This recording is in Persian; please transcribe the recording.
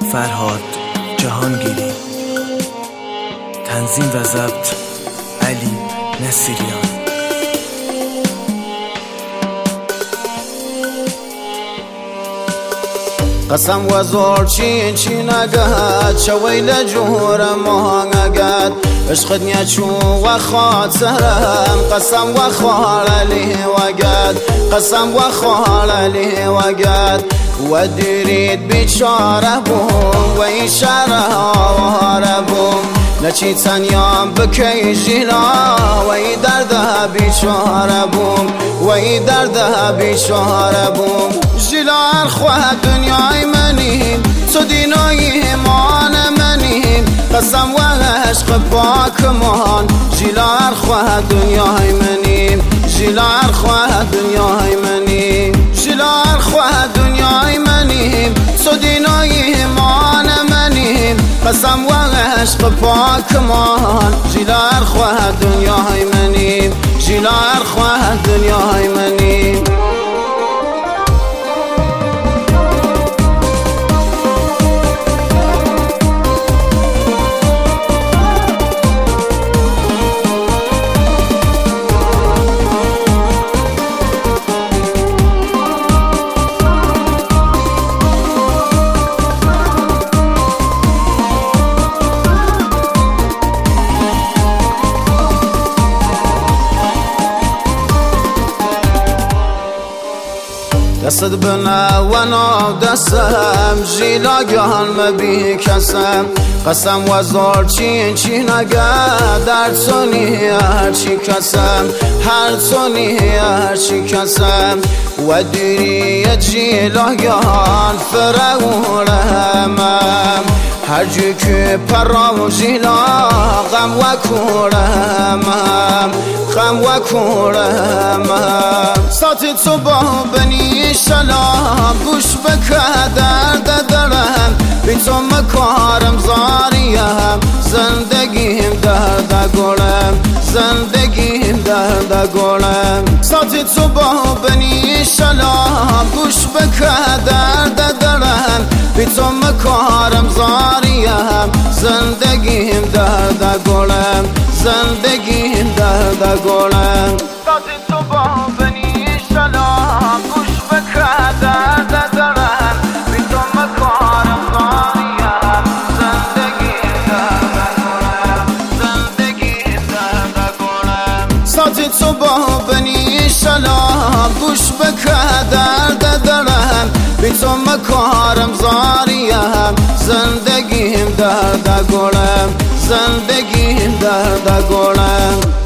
فرهاد جهانگیری. تنظیم و ضبط علی نصیریان. قسم و زور چین نگد شوی لجور مهنگد عشقت نیچو و خاطرم قسم و خالی وگد قسم و خالی وگد و دیرید بیچاره بوم و این شراره بوم نچی تنیام بکی جیلا و این درده بیچاره بوم و این درده بیچاره بوم جیلا خواه دنیای منیم تو دینای ایمان منیم قسم و عشق پاکمان جیلا خواه دنیای منیم جیلا خواه دنیای منیم جیلا خواه دنیای منیم تو دینای ایمان منیم قسم و عشق پاکمان جیلا خواه دنیای منیم جیلا خواه دنیای منیم. دست بنا و نو دستم جیلا گهان مبی کسم قسم و زور چین نگه در تونی هر چی کسم هر تونی هر چی کسم و دیری جیلا گهان فرورم هر جی که پرام جیلا غم و کورم غم و کورم ساتی تو با بنی شلام گوش بکه درد دارم بی تو مکارم زاریم زندگیم درد گلم زندگیم درد گلم ساتی تو با بنی شلام گوش بکه درد دارم بی تو مکارم زاریم زندگیم درد گلم زندگیم درد گلم ساتی تو با بنی شلام گوش بکه درد دارم بی تو مکارم زاریم زندگیم درد گلم زندگیم درد گلم ساتی تو با بنی شلام گوش بکه درد دارم بی تو مکارم زاریم زندگیم درد گلم زندگیم درد گلم.